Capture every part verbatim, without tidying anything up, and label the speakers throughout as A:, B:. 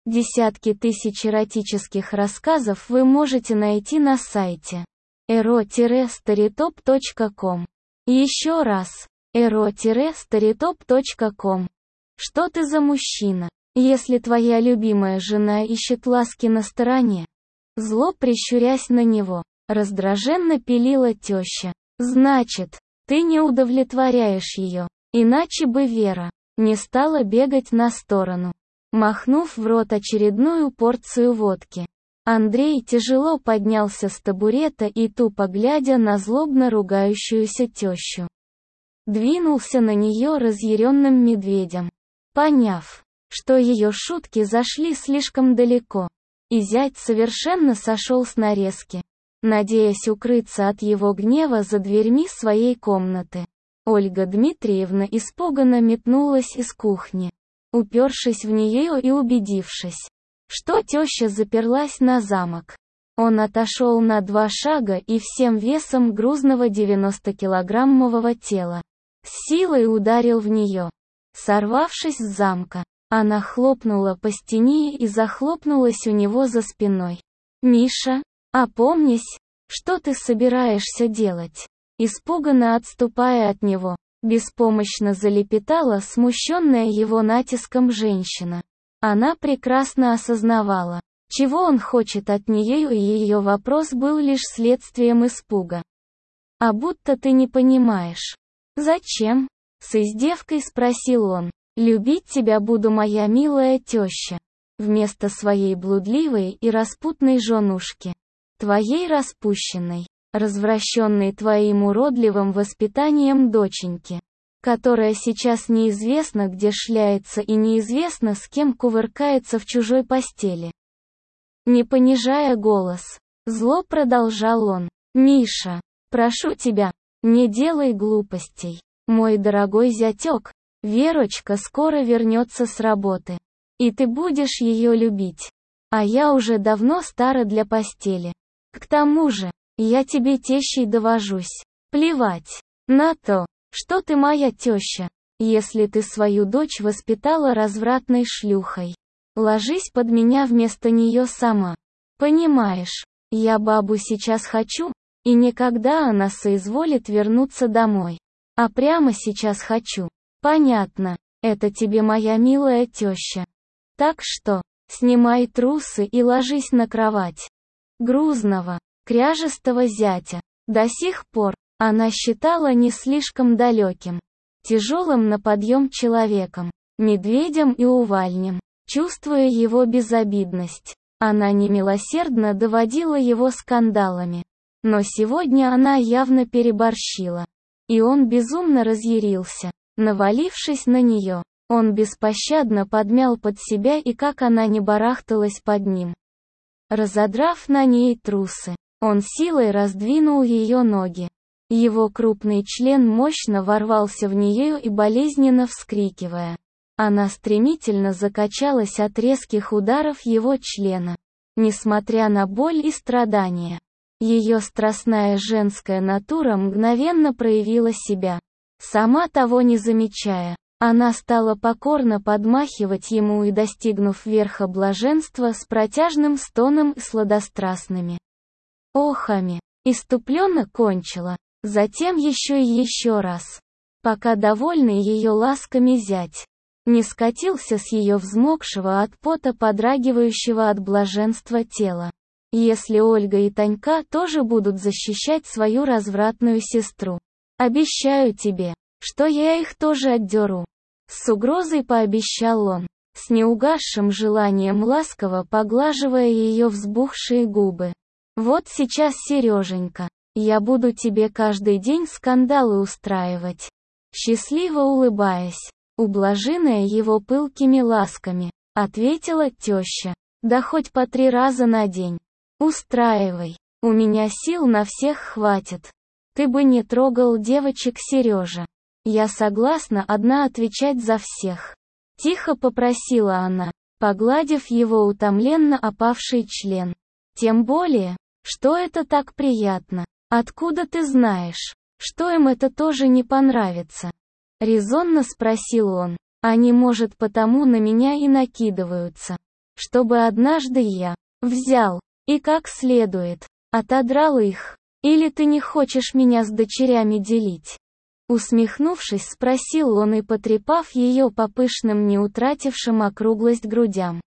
A: Десятки тысяч эротических рассказов вы можете найти на сайте эро старитоп точка ком. Еще раз, эро старитоп точка ком. Что ты за мужчина, если твоя любимая жена ищет ласки на стороне? Зло прищурясь на него, раздраженно пилила теща. Значит, ты не удовлетворяешь ее, иначе бы Вера не стала бегать на сторону. Махнув в рот очередную порцию водки, Андрей тяжело поднялся с табурета и, тупо глядя на злобно ругающуюся тещу, двинулся на нее разъяренным медведем. Поняв, что ее шутки зашли слишком далеко, и зять совершенно сошел с нарезки, надеясь укрыться от его гнева за дверьми своей комнаты, Ольга Дмитриевна испуганно метнулась из кухни, упершись в нее и убедившись, что теща заперлась на замок. Он отошел на два шага и всем весом грузного девяностокилограммового тела с силой ударил в нее. Сорвавшись с замка, она хлопнула по стене и захлопнулась у него за спиной. «Миша, опомнись, что ты собираешься делать?» Испуганно отступая от него, беспомощно залепетала смущенная его натиском женщина. Она прекрасно осознавала, чего он хочет от нее, и ее вопрос был лишь следствием испуга. «А будто ты не понимаешь». «Зачем?» — с издевкой спросил он. «Любить тебя буду, моя милая теща, вместо своей блудливой и распутной женушки, твоей распущенной, развращенной твоим уродливым воспитанием доченьки, которая сейчас неизвестно где шляется и неизвестно с кем кувыркается в чужой постели». Не понижая голос, зло продолжал он. «Миша, прошу тебя, не делай глупостей. Мой дорогой зятек, Верочка скоро вернется с работы, и ты будешь ее любить. А я уже давно стара для постели. К тому же, я тебе тещей довожусь. Плевать на то, что ты моя теща, если ты свою дочь воспитала развратной шлюхой. Ложись под меня вместо нее сама. Понимаешь, я бабу сейчас хочу, и никогда она соизволит вернуться домой. А прямо сейчас хочу. Понятно, это тебе моя милая теща. Так что, снимай трусы и ложись на кровать». Грузного, кряжестого зятя до сих пор она считала не слишком далеким, тяжелым на подъем человеком, медведем и увальнем. Чувствуя его безобидность, она немилосердно доводила его скандалами. Но сегодня она явно переборщила, и он безумно разъярился. Навалившись на нее, он беспощадно подмял под себя, и как она не барахталась под ним, разодрав на ней трусы, он силой раздвинул ее ноги. Его крупный член мощно ворвался в нее и, болезненно вскрикивая, она стремительно закачалась от резких ударов его члена. Несмотря на боль и страдания, ее страстная женская натура мгновенно проявила себя. Сама того не замечая, она стала покорно подмахивать ему и, достигнув верха блаженства, с протяжным стоном и сладострастными охами, исступленно кончила, затем еще и еще раз, пока довольный ее ласками зять не скатился с ее взмокшего от пота, подрагивающего от блаженства тела. Если Ольга и Танька тоже будут защищать свою развратную сестру, обещаю тебе, что я их тоже отдеру. С угрозой пообещал он, с неугасшим желанием ласково поглаживая ее взбухшие губы. Вот сейчас, Сереженька, я буду тебе каждый день скандалы устраивать. Счастливо улыбаясь, ублаженная его пылкими ласками, ответила теща. Да хоть по три раза на день. Устраивай, у меня сил на всех хватит. Ты бы не трогал девочек, Сережа. Я согласна одна отвечать за всех. Тихо попросила она, погладив его утомленно опавший член. Тем более, что это так приятно. Откуда ты знаешь, что им это тоже не понравится? Резонно спросил он. Они, может, потому на меня и накидываются. чтобы однажды я взял и как следует отодрал их. Или ты не хочешь меня с дочерями делить?» Усмехнувшись, спросил он и, потрепав ее по пышным, не утратившим округлость грудям,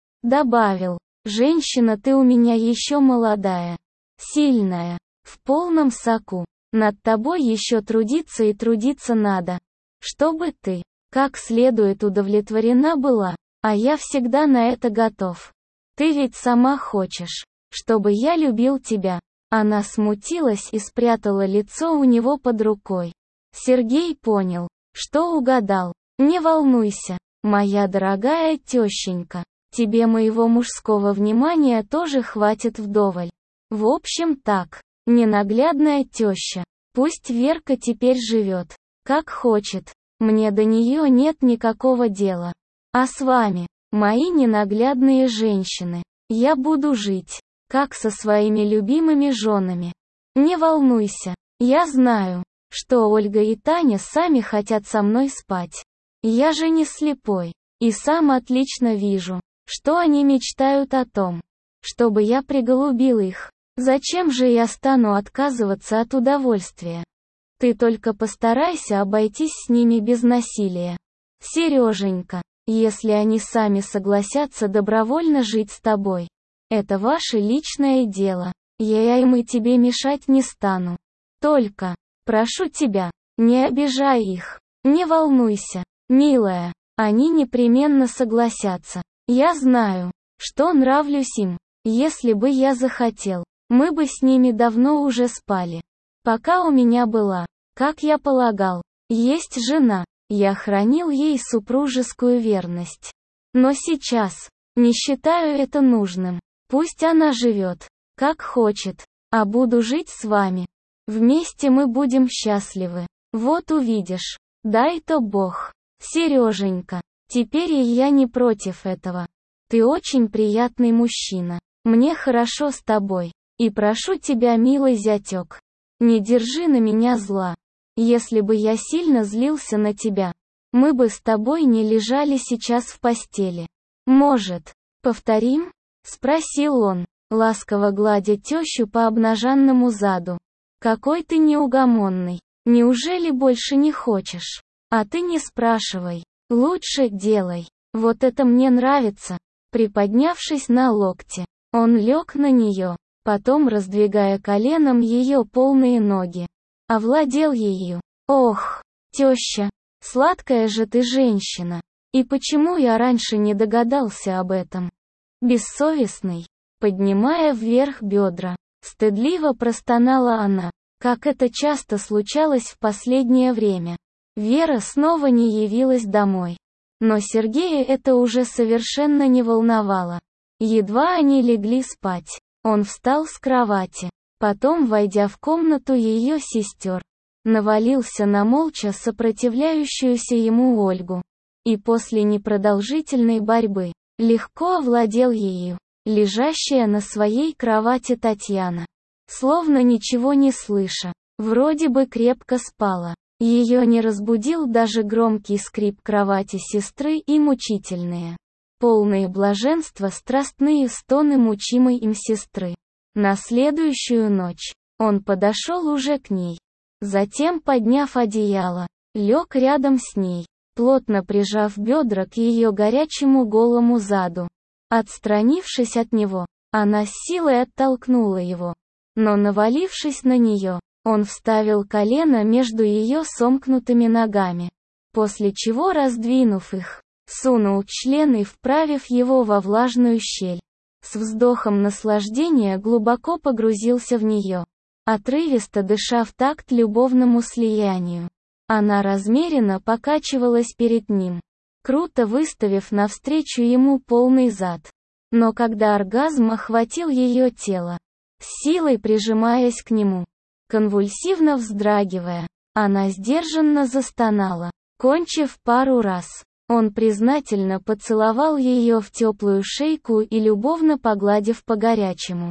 A: добавил: «Женщина, ты у меня еще молодая, сильная, в полном соку. Над тобой еще трудиться и трудиться надо, чтобы ты как следует удовлетворена была, а я всегда на это готов. Ты ведь сама хочешь, чтобы я любил тебя». Она смутилась и спрятала лицо у него под рукой. Сергей понял, что угадал. «Не волнуйся, моя дорогая тещенька, тебе моего мужского внимания тоже хватит вдоволь. В общем так, ненаглядная теща, пусть Верка теперь живет, как хочет, мне до нее нет никакого дела. А с вами, мои ненаглядные женщины, я буду жить как со своими любимыми женами. Не волнуйся, я знаю, что Ольга и Таня сами хотят со мной спать. Я же не слепой, и сам отлично вижу, что они мечтают о том, чтобы я приголубил их. Зачем же я стану отказываться от удовольствия? Ты только постарайся обойтись с ними без насилия. Сереженька, если они сами согласятся добровольно жить с тобой, это ваше личное дело, я им и тебе мешать не стану. Только, прошу тебя, не обижай их, не волнуйся, милая, они непременно согласятся. Я знаю, что нравлюсь им, если бы я захотел, мы бы с ними давно уже спали. Пока у меня была, как я полагал, есть жена, я хранил ей супружескую верность. Но сейчас, не считаю это нужным. Пусть она живет, как хочет, а буду жить с вами. Вместе мы будем счастливы. Вот увидишь. Дай-то Бог. Сереженька, теперь и я не против этого. Ты очень приятный мужчина. Мне хорошо с тобой. И прошу тебя, милый зятек, не держи на меня зла. Если бы я сильно злился на тебя, мы бы с тобой не лежали сейчас в постели. Может, повторим? Спросил он, ласково гладя тещу по обнаженному заду. «Какой ты неугомонный. Неужели больше не хочешь? А ты не спрашивай. Лучше делай. Вот это мне нравится». Приподнявшись на локте, он лег на нее, потом, раздвигая коленом ее полные ноги, овладел ею. «Ох, теща, сладкая же ты женщина. И почему я раньше не догадался об этом?» Бессовестный, поднимая вверх бедра, стыдливо простонала она, как это часто случалось в последнее время. Вера снова не явилась домой. Но Сергея это уже совершенно не волновало. Едва они легли спать, он встал с кровати, потом, войдя в комнату ее сестер, навалился на молча сопротивляющуюся ему Ольгу. И после непродолжительной борьбы легко овладел ею, лежащая на своей кровати Татьяна. Словно ничего не слыша, вроде бы крепко спала. Ее не разбудил даже громкий скрип кровати сестры и мучительные, полные блаженства страстные стоны мучимой им сестры. На следующую ночь он подошел уже к ней. Затем, подняв одеяло, лег рядом с ней, плотно прижав бедра к ее горячему голому заду. Отстранившись от него, она с силой оттолкнула его. Но, навалившись на нее, он вставил колено между ее сомкнутыми ногами, после чего, раздвинув их, сунул член и, вправив его во влажную щель, с вздохом наслаждения глубоко погрузился в нее, отрывисто дыша в такт любовному слиянию. Она размеренно покачивалась перед ним, круто выставив навстречу ему полный зад. Но когда оргазм охватил ее тело, с силой прижимаясь к нему, конвульсивно вздрагивая, она сдержанно застонала. Кончив пару раз, он признательно поцеловал ее в теплую шейку и, любовно погладив по горячему,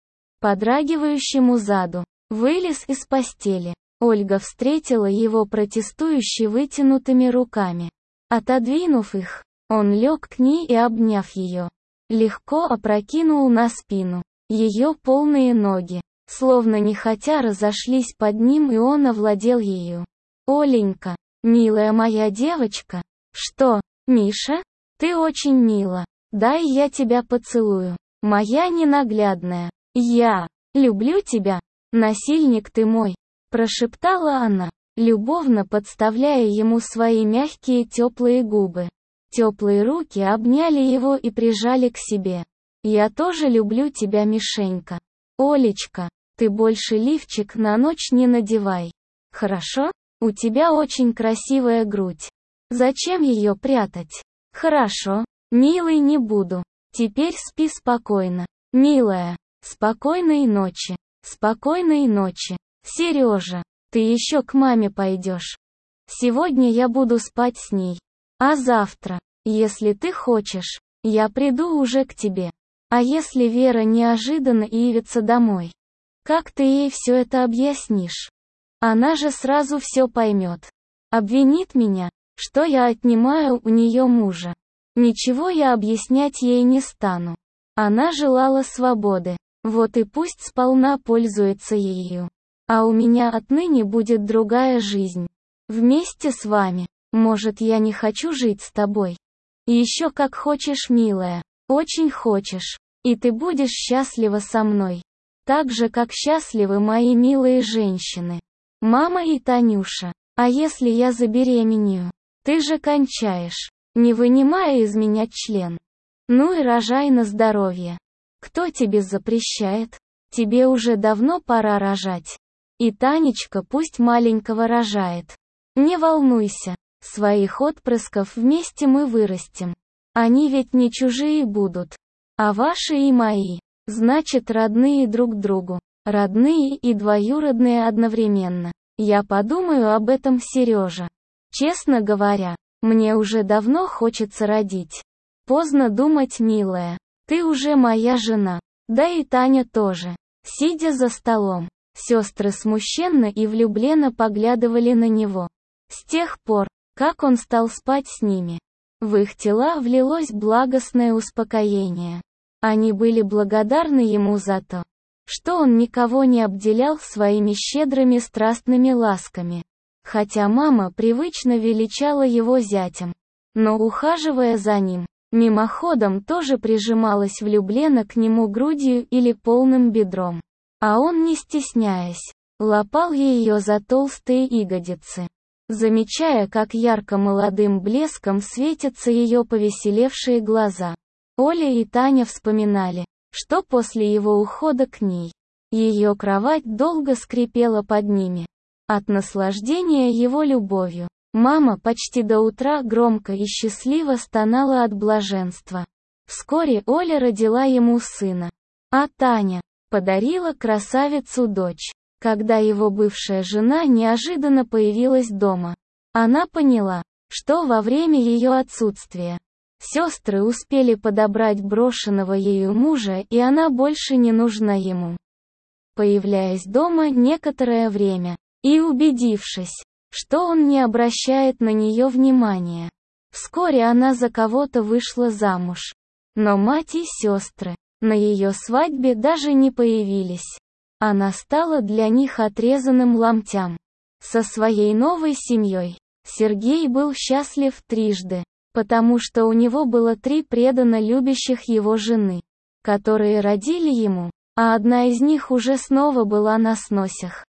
A: подрагивающему заду, вылез из постели. Ольга встретила его протестующе вытянутыми руками. Отодвинув их, он лег к ней и, обняв ее, легко опрокинул на спину. Ее полные ноги, словно нехотя разошлись под ним, и он овладел ею. «Оленька, милая моя девочка». «Что, Миша? Ты очень мила. Дай я тебя поцелую. Моя ненаглядная. Я люблю тебя. Насильник ты мой», прошептала она, любовно подставляя ему свои мягкие теплые губы. Теплые руки обняли его и прижали к себе. «Я тоже люблю тебя, Мишенька. Олечка, ты больше лифчик на ночь не надевай. Хорошо? У тебя очень красивая грудь. Зачем ее прятать? Хорошо, милый, не буду. Теперь спи спокойно. Милая, спокойной ночи. Спокойной ночи. Сережа, ты еще к маме пойдешь. Сегодня я буду спать с ней. А завтра, если ты хочешь, я приду уже к тебе. А если Вера неожиданно явится домой? Как ты ей все это объяснишь? Она же сразу все поймет. Обвинит меня, что я отнимаю у нее мужа. Ничего я объяснять ей не стану. Она желала свободы, вот и пусть сполна пользуется ею. А у меня отныне будет другая жизнь. Вместе с вами. Может, я не хочу жить с тобой? Еще как хочешь, милая. Очень хочешь. И ты будешь счастлива со мной. Так же, как счастливы мои милые женщины. Мама и Танюша. А если я забеременею? Ты же кончаешь, не вынимая из меня член. Ну и рожай на здоровье. Кто тебе запрещает? Тебе уже давно пора рожать. И Танечка пусть маленького рожает. Не волнуйся, своих отпрысков вместе мы вырастим. Они ведь не чужие будут, а ваши и мои. Значит, родные друг другу. Родные и двоюродные одновременно. Я подумаю об этом, Сережа. Честно говоря, мне уже давно хочется родить. Поздно думать, милая. Ты уже моя жена. Да и Таня тоже. Сидя за столом, сестры смущенно и влюбленно поглядывали на него. С тех пор, как он стал спать с ними, в их тела влилось благостное успокоение. Они были благодарны ему за то, что он никого не обделял своими щедрыми страстными ласками. Хотя мама привычно величала его зятем, но, ухаживая за ним, мимоходом тоже прижималась влюбленно к нему грудью или полным бедром. А он, не стесняясь, лапал ее за толстые ягодицы, замечая, как ярко молодым блеском светятся ее повеселевшие глаза. Оля и Таня вспоминали, что после его ухода к ней, ее кровать долго скрипела под ними. От наслаждения его любовью, мама почти до утра громко и счастливо стонала от блаженства. Вскоре Оля родила ему сына, а Таня подарила красавицу дочь. Когда его бывшая жена неожиданно появилась дома, она поняла, что во время ее отсутствия сестры успели подобрать брошенного ею мужа, и она больше не нужна ему. Появляясь дома некоторое время, и убедившись, что он не обращает на нее внимания, вскоре она за кого-то вышла замуж. Но мать и сестры на ее свадьбе даже не появились. Она стала для них отрезанным ломтям. Со своей новой семьей Сергей был счастлив трижды, потому что у него было три преданно любящих его жены, которые родили ему, а одна из них уже снова была на сносях.